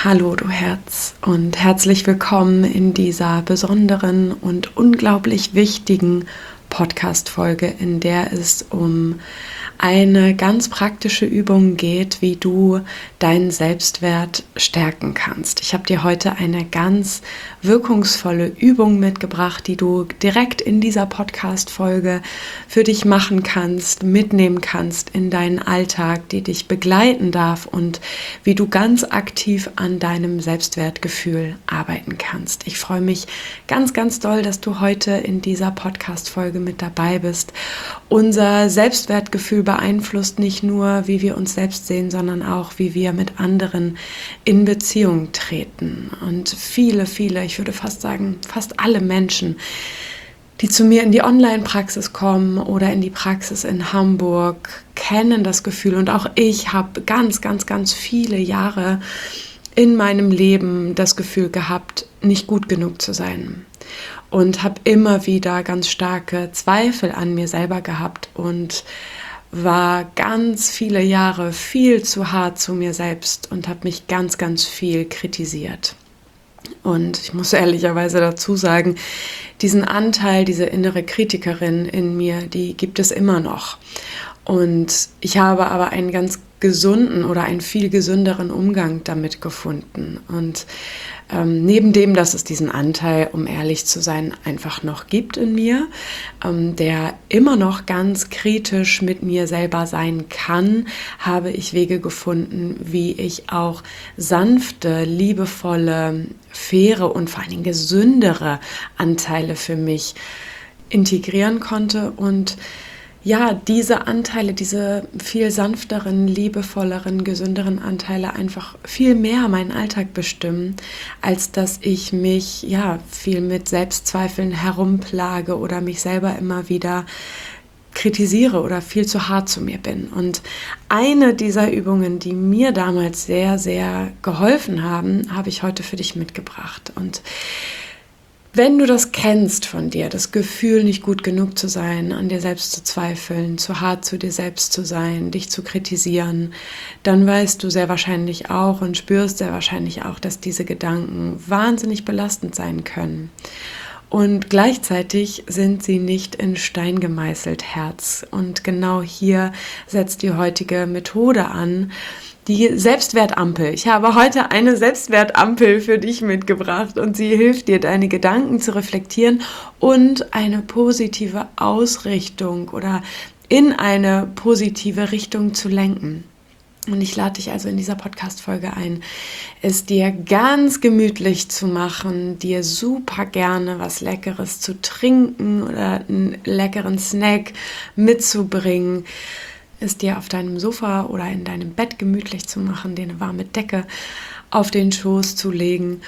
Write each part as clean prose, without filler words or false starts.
Hallo du Herz und herzlich willkommen in dieser besonderen und unglaublich wichtigen Podcast-Folge, in der es um eine ganz praktische Übung geht, wie du deinen Selbstwert stärken kannst. Ich habe dir heute eine ganz wirkungsvolle Übung mitgebracht, die du direkt in dieser Podcast-Folge für dich machen kannst, mitnehmen kannst in deinen Alltag, die dich begleiten darf und wie du ganz aktiv an deinem Selbstwertgefühl arbeiten kannst. Ich freue mich ganz, ganz doll, dass du heute in dieser Podcast-Folge mit dabei bist. Unser Selbstwertgefühl beeinflusst nicht nur, wie wir uns selbst sehen, sondern auch, wie wir mit anderen in Beziehung treten. Und viele, ich würde fast sagen, fast alle Menschen, die zu mir in die Online-Praxis kommen oder in die Praxis in Hamburg, kennen das Gefühl. Und auch ich habe ganz, ganz viele Jahre in meinem Leben das Gefühl gehabt, nicht gut genug zu sein. Und habe immer wieder ganz starke Zweifel an mir selber gehabt und war ganz viele Jahre viel zu hart zu mir selbst und habe mich ganz, ganz viel kritisiert. Und ich muss ehrlicherweise dazu sagen, diesen Anteil, diese innere Kritikerin in mir, die gibt es immer noch. Und ich habe aber einen ganz gesunden oder einen viel gesünderen Umgang damit gefunden. Und neben dem, dass es diesen Anteil, um ehrlich zu sein, einfach noch gibt in mir, der immer noch ganz kritisch mit mir selber sein kann, habe ich Wege gefunden, wie ich auch sanfte, liebevolle, faire und vor allen Dingen gesündere Anteile für mich integrieren konnte und ja, diese Anteile, diese viel sanfteren, liebevolleren, gesünderen Anteile einfach viel mehr meinen Alltag bestimmen, als dass ich mich viel mit Selbstzweifeln herumplage oder mich selber immer wieder kritisiere oder viel zu hart zu mir bin. Und eine dieser Übungen, die mir damals sehr, sehr geholfen haben, habe ich heute für dich mitgebracht. Und wenn du das kennst von dir, das Gefühl, nicht gut genug zu sein, an dir selbst zu zweifeln, zu hart zu dir selbst zu sein, dich zu kritisieren, dann weißt du sehr wahrscheinlich auch und spürst sehr wahrscheinlich auch, dass diese Gedanken wahnsinnig belastend sein können. Und gleichzeitig sind sie nicht in Stein gemeißelt, Herz. Und genau hier setzt die heutige Methode an, die Selbstwertampel. Ich habe heute eine Selbstwertampel für dich mitgebracht und sie hilft dir, deine Gedanken zu reflektieren und eine positive Ausrichtung oder in eine positive Richtung zu lenken. Und ich lade dich also in dieser Podcast-Folge ein, es dir ganz gemütlich zu machen, dir super gerne was Leckeres zu trinken oder einen leckeren Snack mitzubringen, es dir auf deinem Sofa oder in deinem Bett gemütlich zu machen, dir eine warme Decke auf den Schoß zu legen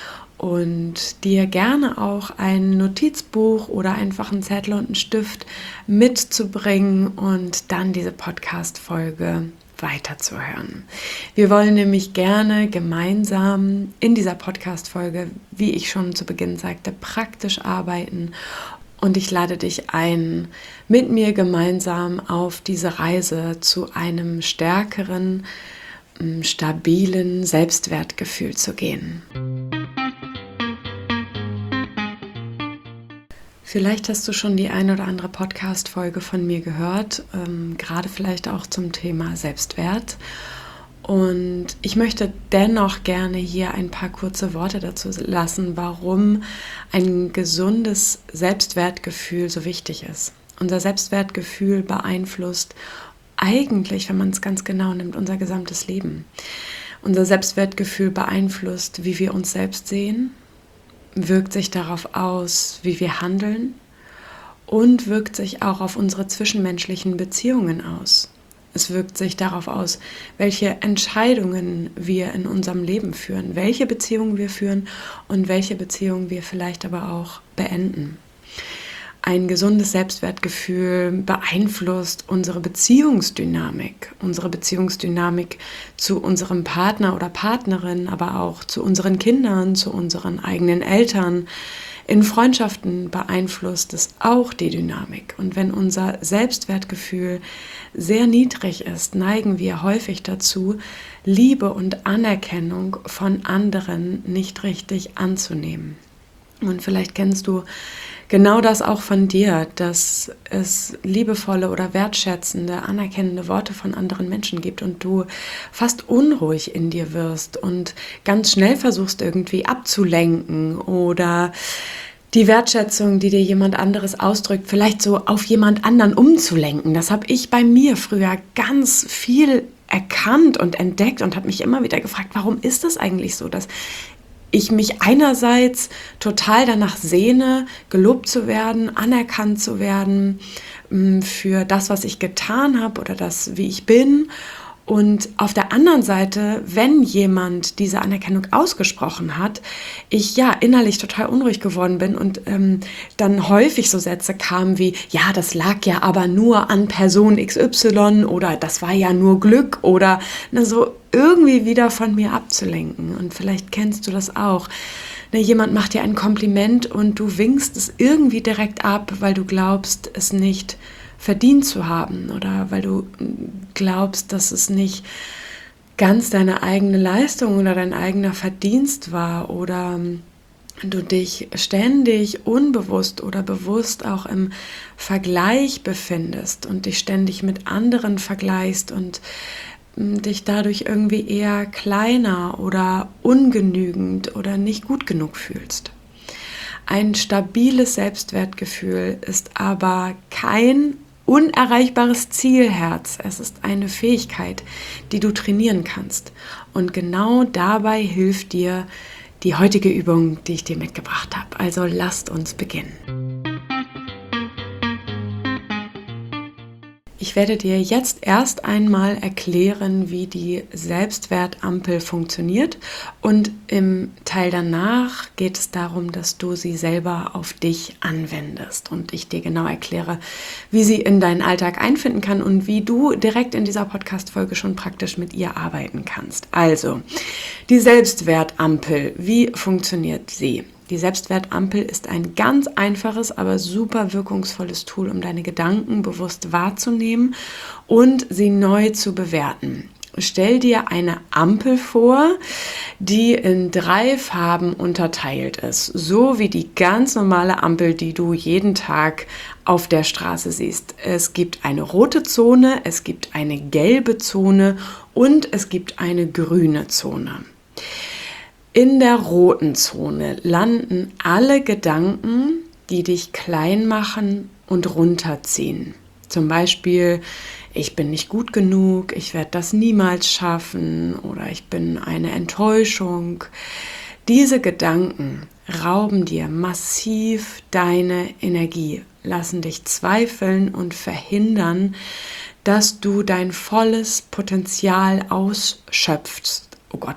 und dir gerne auch ein Notizbuch oder einfach einen Zettel und einen Stift mitzubringen und dann diese Podcast-Folge weiterzuhören. Wir wollen nämlich gerne gemeinsam in dieser Podcast-Folge, wie ich schon zu Beginn sagte, praktisch arbeiten. Und ich lade dich ein, mit mir gemeinsam auf diese Reise zu einem stärkeren, stabilen Selbstwertgefühl zu gehen. Vielleicht hast du schon die ein oder andere Podcast-Folge von mir gehört, gerade vielleicht auch zum Thema Selbstwert. Und ich möchte dennoch gerne hier ein paar kurze Worte dazu lassen, warum ein gesundes Selbstwertgefühl so wichtig ist. Unser Selbstwertgefühl beeinflusst eigentlich, wenn man es ganz genau nimmt, unser gesamtes Leben. Unser Selbstwertgefühl beeinflusst, wie wir uns selbst sehen, wirkt sich darauf aus, wie wir handeln und wirkt sich auch auf unsere zwischenmenschlichen Beziehungen aus. Es wirkt sich darauf aus, welche Entscheidungen wir in unserem Leben führen, welche Beziehungen wir führen und welche Beziehungen wir vielleicht aber auch beenden. Ein gesundes Selbstwertgefühl beeinflusst unsere Beziehungsdynamik zu unserem Partner oder Partnerin, aber auch zu unseren Kindern, zu unseren eigenen Eltern. In Freundschaften beeinflusst es auch die Dynamik. Und wenn unser Selbstwertgefühl sehr niedrig ist, neigen wir häufig dazu, Liebe und Anerkennung von anderen nicht richtig anzunehmen. Und vielleicht kennst du genau das auch von dir, dass es liebevolle oder wertschätzende, anerkennende Worte von anderen Menschen gibt und du fast unruhig in dir wirst und ganz schnell versuchst irgendwie abzulenken oder die Wertschätzung, die dir jemand anderes ausdrückt, vielleicht so auf jemand anderen umzulenken. Das habe ich bei mir früher ganz viel erkannt und entdeckt und habe mich immer wieder gefragt, warum ist das eigentlich so, dass ich mich einerseits total danach sehne, gelobt zu werden, anerkannt zu werden für das, was ich getan habe oder das, wie ich bin. Und auf der anderen Seite, wenn jemand diese Anerkennung ausgesprochen hat, ich ja innerlich total unruhig geworden bin und dann häufig so Sätze kamen wie, ja, das lag ja aber nur an Person XY oder das war ja nur Glück oder so irgendwie wieder von mir abzulenken. Und vielleicht kennst du das auch. Jemand macht dir ein Kompliment und du winkst es irgendwie direkt ab, weil du glaubst, es nicht verdient zu haben oder weil du glaubst, dass es nicht ganz deine eigene Leistung oder dein eigener Verdienst war oder du dich ständig unbewusst oder bewusst auch im Vergleich befindest und dich ständig mit anderen vergleichst und dich dadurch irgendwie eher kleiner oder ungenügend oder nicht gut genug fühlst. Ein stabiles Selbstwertgefühl ist aber kein unerreichbares Zielherz. Es ist eine Fähigkeit, die du trainieren kannst. Und genau dabei hilft dir die heutige Übung, die ich dir mitgebracht habe. Also lasst uns beginnen. Ich werde dir jetzt erst einmal erklären, wie die Selbstwertampel funktioniert und im Teil danach geht es darum, dass du sie selber auf dich anwendest und ich dir genau erkläre, wie sie in deinen Alltag einfinden kann und wie du direkt in dieser Podcast-Folge schon praktisch mit ihr arbeiten kannst. Also, die Selbstwertampel, wie funktioniert sie? Die Selbstwertampel ist ein ganz einfaches, aber super wirkungsvolles Tool, um deine Gedanken bewusst wahrzunehmen und sie neu zu bewerten. Stell dir eine Ampel vor, die in 3 Farben unterteilt ist, so wie die ganz normale Ampel, die du jeden Tag auf der Straße siehst. Es gibt eine rote Zone, es gibt eine gelbe Zone und es gibt eine grüne Zone. In der roten Zone landen alle Gedanken, die dich klein machen und runterziehen. Zum Beispiel, ich bin nicht gut genug, ich werde das niemals schaffen oder ich bin eine Enttäuschung. Diese Gedanken rauben dir massiv deine Energie, lassen dich zweifeln und verhindern, dass du dein volles Potenzial ausschöpfst.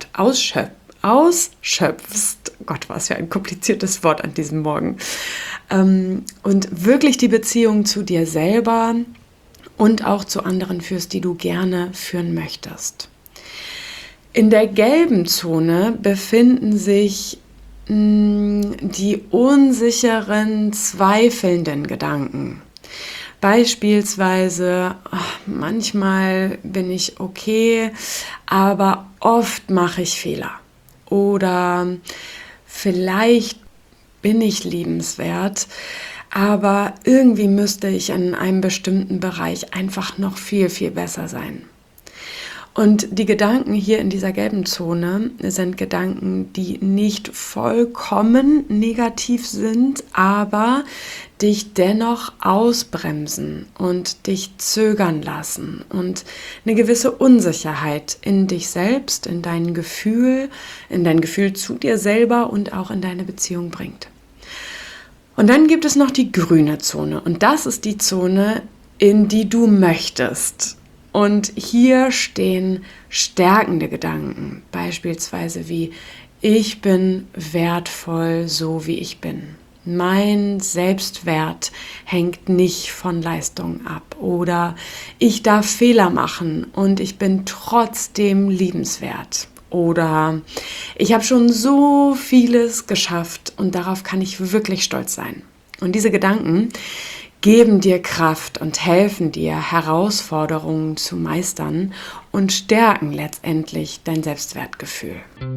Gott, was für ein kompliziertes Wort an diesem Morgen. Und wirklich die Beziehung zu dir selber und auch zu anderen führst, die du gerne führen möchtest. In der gelben Zone befinden sich die unsicheren, zweifelnden Gedanken. Beispielsweise, manchmal bin ich okay, aber oft mache ich Fehler. Oder vielleicht bin ich liebenswert, aber irgendwie müsste ich in einem bestimmten Bereich einfach noch viel, viel besser sein. Und die Gedanken hier in dieser gelben Zone sind Gedanken, die nicht vollkommen negativ sind, aber dich dennoch ausbremsen und dich zögern lassen und eine gewisse Unsicherheit in dich selbst, in dein Gefühl zu dir selber und auch in deine Beziehung bringt. Und dann gibt es noch die grüne Zone und das ist die Zone, in die du möchtest. Und hier stehen stärkende Gedanken, beispielsweise wie ich bin wertvoll, so wie ich bin. Mein Selbstwert hängt nicht von Leistung ab oder ich darf Fehler machen und ich bin trotzdem liebenswert oder ich habe schon so vieles geschafft und darauf kann ich wirklich stolz sein. Und diese Gedanken geben dir Kraft und helfen dir, Herausforderungen zu meistern und stärken letztendlich dein Selbstwertgefühl.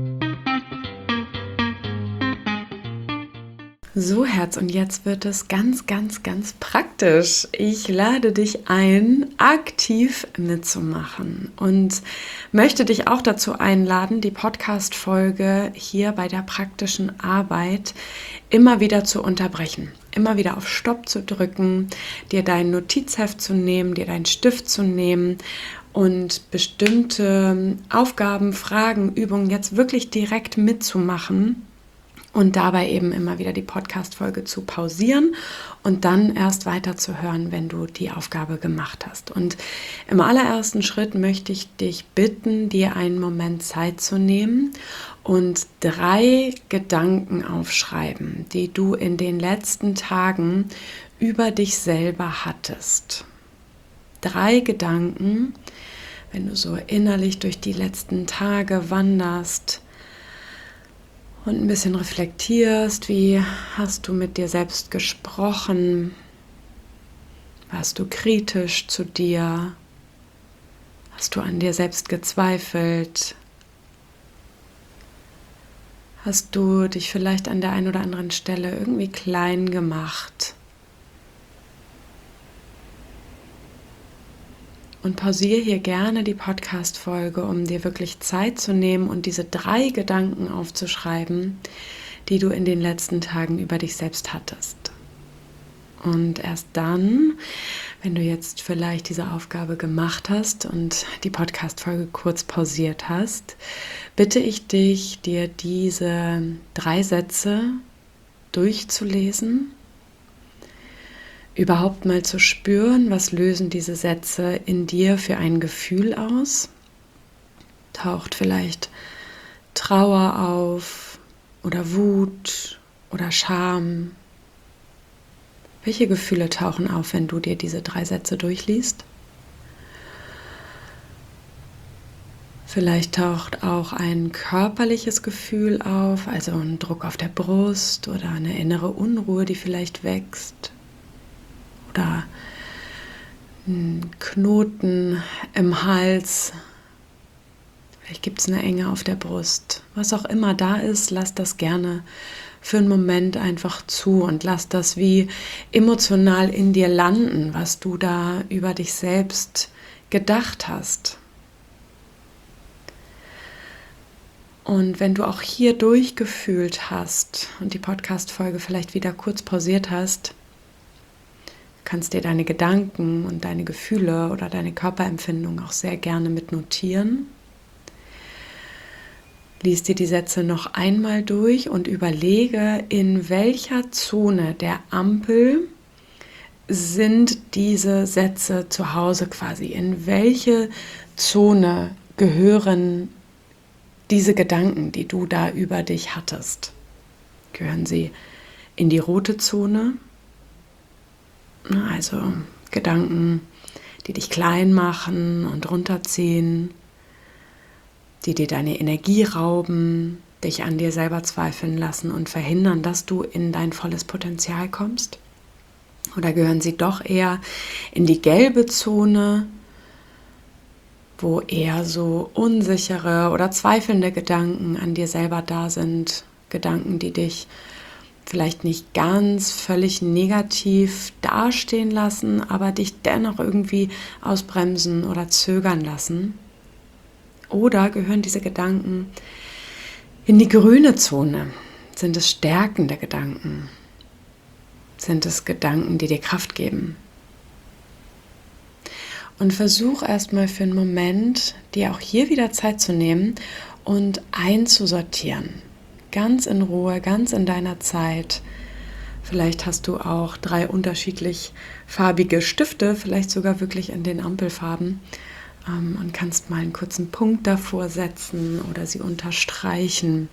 So, Herz, und jetzt wird es ganz, ganz, ganz praktisch. Ich lade dich ein, aktiv mitzumachen und möchte dich auch dazu einladen, die Podcast-Folge hier bei der praktischen Arbeit immer wieder zu unterbrechen, immer wieder auf Stopp zu drücken, dir dein Notizheft zu nehmen, dir deinen Stift zu nehmen und bestimmte Aufgaben, Fragen, Übungen jetzt wirklich direkt mitzumachen. Und dabei eben immer wieder die Podcast-Folge zu pausieren und dann erst weiterzuhören, wenn du die Aufgabe gemacht hast. Und im allerersten Schritt möchte ich dich bitten, dir einen Moment Zeit zu nehmen und 3 Gedanken aufschreiben, die du in den letzten Tagen über dich selber hattest. 3 Gedanken, wenn du so innerlich durch die letzten Tage wanderst, und ein bisschen reflektierst, wie hast du mit dir selbst gesprochen? Warst du kritisch zu dir? Hast du an dir selbst gezweifelt? Hast du dich vielleicht an der einen oder anderen Stelle irgendwie klein gemacht? Und pausiere hier gerne die Podcast-Folge, um dir wirklich Zeit zu nehmen und diese 3 Gedanken aufzuschreiben, die du in den letzten Tagen über dich selbst hattest. Und erst dann, wenn du jetzt vielleicht diese Aufgabe gemacht hast und die Podcast-Folge kurz pausiert hast, bitte ich dich, dir diese 3 Sätze durchzulesen, überhaupt mal zu spüren, was lösen diese Sätze in dir für ein Gefühl aus? Taucht vielleicht Trauer auf oder Wut oder Scham? Welche Gefühle tauchen auf, wenn du dir diese 3 Sätze durchliest? Vielleicht taucht auch ein körperliches Gefühl auf, also ein Druck auf der Brust oder eine innere Unruhe, die vielleicht wächst. Oder ein Knoten im Hals, vielleicht gibt es eine Enge auf der Brust. Was auch immer da ist, lass das gerne für einen Moment einfach zu und lass das wie emotional in dir landen, was du da über dich selbst gedacht hast. Und wenn du auch hier durchgefühlt hast und die Podcast-Folge vielleicht wieder kurz pausiert hast, kannst dir deine Gedanken und deine Gefühle oder deine Körperempfindung auch sehr gerne mitnotieren. Lies dir die Sätze noch einmal durch und überlege, in welcher Zone der Ampel sind diese Sätze zu Hause quasi. In welche Zone gehören diese Gedanken, die du da über dich hattest? Gehören sie in die rote Zone? Also Gedanken, die dich klein machen und runterziehen, die dir deine Energie rauben, dich an dir selber zweifeln lassen und verhindern, dass du in dein volles Potenzial kommst? Oder gehören sie doch eher in die gelbe Zone, wo eher so unsichere oder zweifelnde Gedanken an dir selber da sind? Gedanken, die dich vielleicht nicht ganz völlig negativ dastehen lassen, aber dich dennoch irgendwie ausbremsen oder zögern lassen? Oder gehören diese Gedanken in die grüne Zone? Sind es stärkende Gedanken? Sind es Gedanken, die dir Kraft geben? Und versuch erstmal für einen Moment, dir auch hier wieder Zeit zu nehmen und einzusortieren. Ganz in Ruhe, ganz in deiner Zeit. Vielleicht hast du auch 3 unterschiedlich farbige Stifte, vielleicht sogar wirklich in den Ampelfarben, und kannst mal einen kurzen Punkt davor setzen oder sie unterstreichen.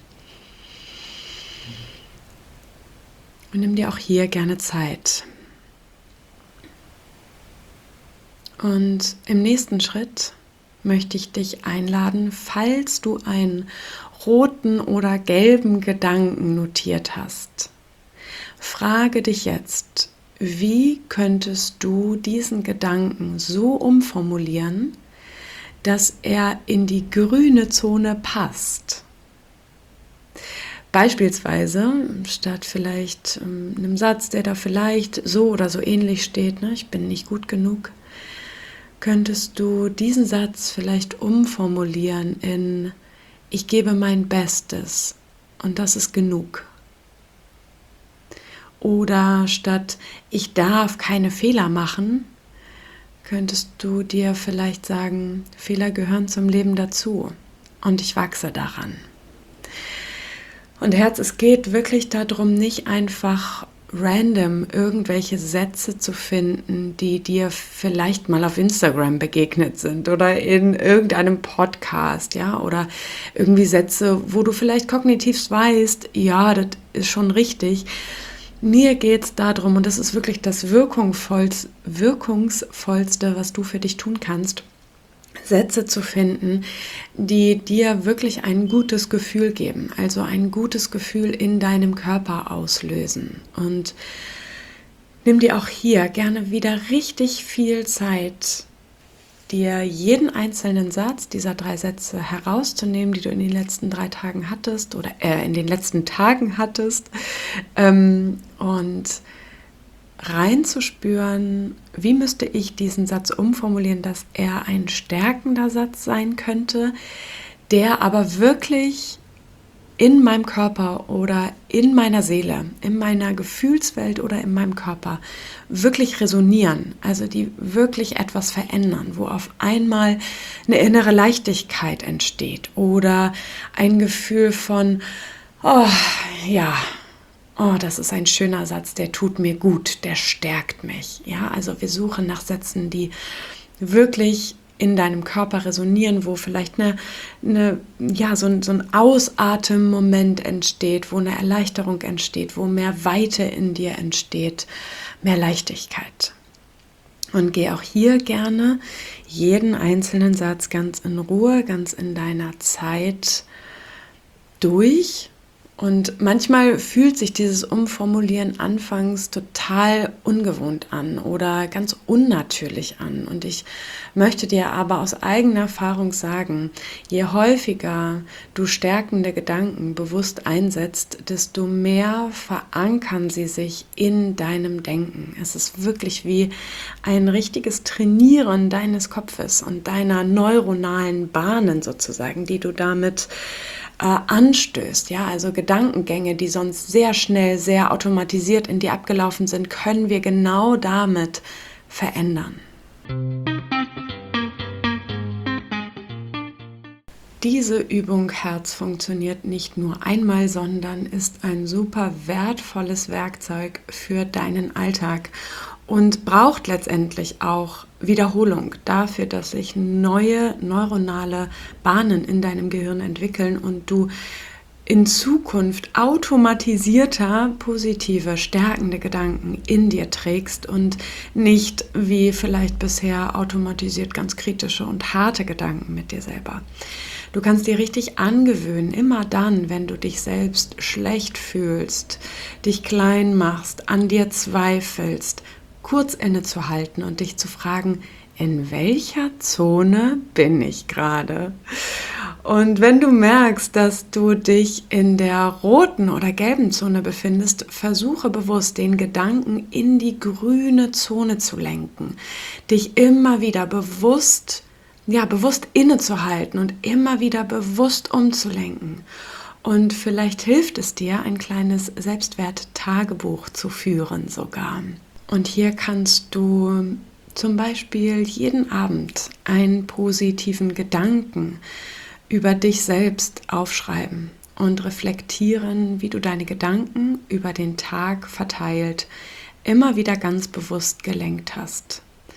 Und nimm dir auch hier gerne Zeit. Und im nächsten Schritt möchte ich dich einladen, falls du einen roten oder gelben Gedanken notiert hast. Frage dich jetzt, wie könntest du diesen Gedanken so umformulieren, dass er in die grüne Zone passt? Beispielsweise, statt vielleicht einem Satz, der da vielleicht so oder so ähnlich steht, ich bin nicht gut genug, könntest du diesen Satz vielleicht umformulieren in ich gebe mein Bestes und das ist genug. Oder statt ich darf keine Fehler machen, könntest du dir vielleicht sagen, Fehler gehören zum Leben dazu und ich wachse daran. Und Herz, es geht wirklich darum, nicht einfach random irgendwelche Sätze zu finden, die dir vielleicht mal auf Instagram begegnet sind oder in irgendeinem Podcast, ja, oder irgendwie Sätze, wo du vielleicht kognitiv weißt, ja, das ist schon richtig. Mir geht es darum, und das ist wirklich das Wirkungsvollste, was du für dich tun kannst, Sätze zu finden, die dir wirklich ein gutes Gefühl geben, also ein gutes Gefühl in deinem Körper auslösen. Und nimm dir auch hier gerne wieder richtig viel Zeit, dir jeden einzelnen Satz dieser 3 Sätze herauszunehmen, die du in den letzten 3 Tagen hattest oder in den letzten Tagen hattest und reinzuspüren, wie müsste ich diesen Satz umformulieren, dass er ein stärkender Satz sein könnte, der aber wirklich in meinem Körper oder in meiner Seele, in meiner Gefühlswelt oder in meinem Körper wirklich resonieren, also die wirklich etwas verändern, wo auf einmal eine innere Leichtigkeit entsteht oder ein Gefühl von, oh ja, oh, das ist ein schöner Satz, der tut mir gut, der stärkt mich. Ja, also wir suchen nach Sätzen, die wirklich in deinem Körper resonieren, wo vielleicht so ein Ausatmen-Moment entsteht, wo eine Erleichterung entsteht, wo mehr Weite in dir entsteht, mehr Leichtigkeit. Und geh auch hier gerne jeden einzelnen Satz ganz in Ruhe, ganz in deiner Zeit durch. Und manchmal fühlt sich dieses Umformulieren anfangs total ungewohnt an oder ganz unnatürlich an. Und ich möchte dir aber aus eigener Erfahrung sagen, je häufiger du stärkende Gedanken bewusst einsetzt, desto mehr verankern sie sich in deinem Denken. Es ist wirklich wie ein richtiges Trainieren deines Kopfes und deiner neuronalen Bahnen sozusagen, die du damit anstößt, ja, also Gedankengänge, die sonst sehr schnell, sehr automatisiert in dir abgelaufen sind, können wir genau damit verändern. Diese Übung Herz funktioniert nicht nur einmal, sondern ist ein super wertvolles Werkzeug für deinen Alltag und braucht letztendlich auch Wiederholung dafür, dass sich neue neuronale Bahnen in deinem Gehirn entwickeln und du in Zukunft automatisierter positive, stärkende Gedanken in dir trägst und nicht wie vielleicht bisher automatisiert ganz kritische und harte Gedanken mit dir selber. Du kannst dir richtig angewöhnen, immer dann, wenn du dich selbst schlecht fühlst, dich klein machst, an dir zweifelst, kurz innezuhalten und dich zu fragen, in welcher Zone bin ich gerade? Und wenn du merkst, dass du dich in der roten oder gelben Zone befindest, versuche bewusst, den Gedanken in die grüne Zone zu lenken. Dich immer wieder bewusst innezuhalten und immer wieder bewusst umzulenken. Und vielleicht hilft es dir, ein kleines Selbstwert-Tagebuch zu führen sogar. Und hier kannst du zum Beispiel jeden Abend einen positiven Gedanken über dich selbst aufschreiben und reflektieren, wie du deine Gedanken über den Tag verteilt immer wieder ganz bewusst gelenkt hast.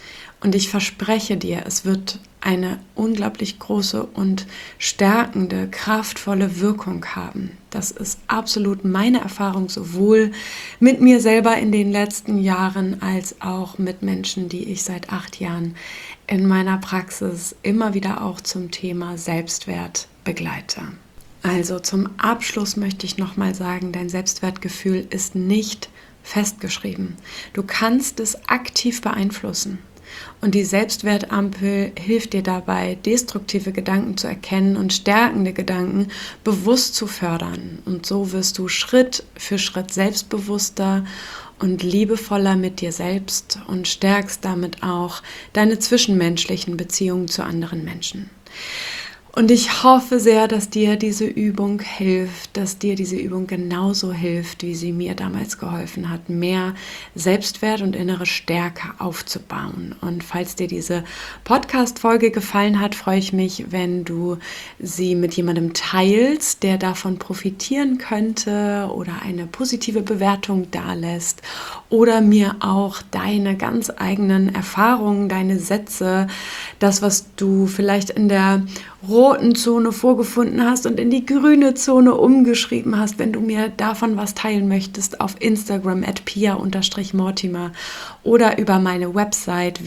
Und ich verspreche dir, es wird eine unglaublich große und stärkende, kraftvolle Wirkung haben. Das ist absolut meine Erfahrung, sowohl mit mir selber in den letzten Jahren als auch mit Menschen, die ich seit 8 Jahren in meiner Praxis immer wieder auch zum Thema Selbstwert begleite. Also zum Abschluss möchte ich nochmal sagen, dein Selbstwertgefühl ist nicht festgeschrieben. Du kannst es aktiv beeinflussen. Und die Selbstwertampel hilft dir dabei, destruktive Gedanken zu erkennen und stärkende Gedanken bewusst zu fördern. Und so wirst du Schritt für Schritt selbstbewusster und liebevoller mit dir selbst und stärkst damit auch deine zwischenmenschlichen Beziehungen zu anderen Menschen. Und ich hoffe sehr, dass dir diese Übung hilft, dass dir diese Übung genauso hilft, wie sie mir damals geholfen hat, mehr Selbstwert und innere Stärke aufzubauen. Und falls dir diese Podcast-Folge gefallen hat, freue ich mich, wenn du sie mit jemandem teilst, der davon profitieren könnte oder eine positive Bewertung dalässt oder mir auch deine ganz eigenen Erfahrungen, deine Sätze, das, was du vielleicht in der roten Zone vorgefunden hast und in die grüne Zone umgeschrieben hast, wenn du mir davon was teilen möchtest, auf Instagram @pia_mortimer oder über meine Website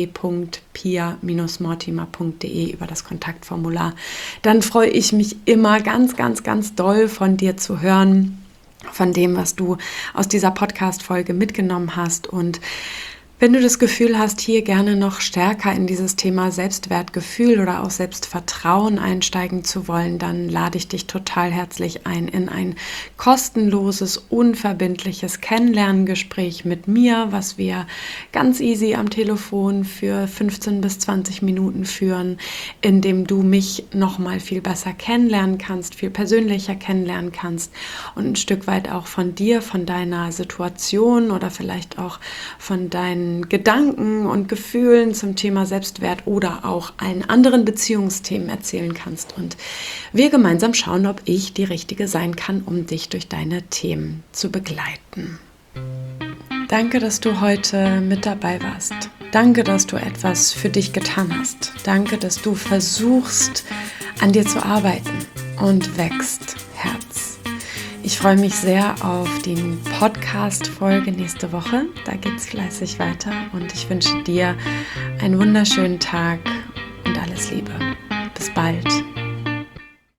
www.pia-mortimer.de über das Kontaktformular. Dann freue ich mich immer ganz, ganz, ganz doll von dir zu hören, von dem, was du aus dieser Podcast-Folge mitgenommen hast. Und wenn du das Gefühl hast, hier gerne noch stärker in dieses Thema Selbstwertgefühl oder auch Selbstvertrauen einsteigen zu wollen, dann lade ich dich total herzlich ein in ein kostenloses, unverbindliches Kennenlerngespräch mit mir, was wir ganz easy am Telefon für 15 bis 20 Minuten führen, in dem du mich nochmal viel besser kennenlernen kannst, viel persönlicher kennenlernen kannst und ein Stück weit auch von dir, von deiner Situation oder vielleicht auch von deinen Gedanken und Gefühlen zum Thema Selbstwert oder auch allen anderen Beziehungsthemen erzählen kannst und wir gemeinsam schauen, ob ich die Richtige sein kann, um dich durch deine Themen zu begleiten. Danke, dass du heute mit dabei warst. Danke, dass du etwas für dich getan hast. Danke, dass du versuchst, an dir zu arbeiten und wächst, Herz. Ich freue mich sehr auf die Podcast-Folge nächste Woche. Da geht es fleißig weiter und ich wünsche dir einen wunderschönen Tag und alles Liebe. Bis bald.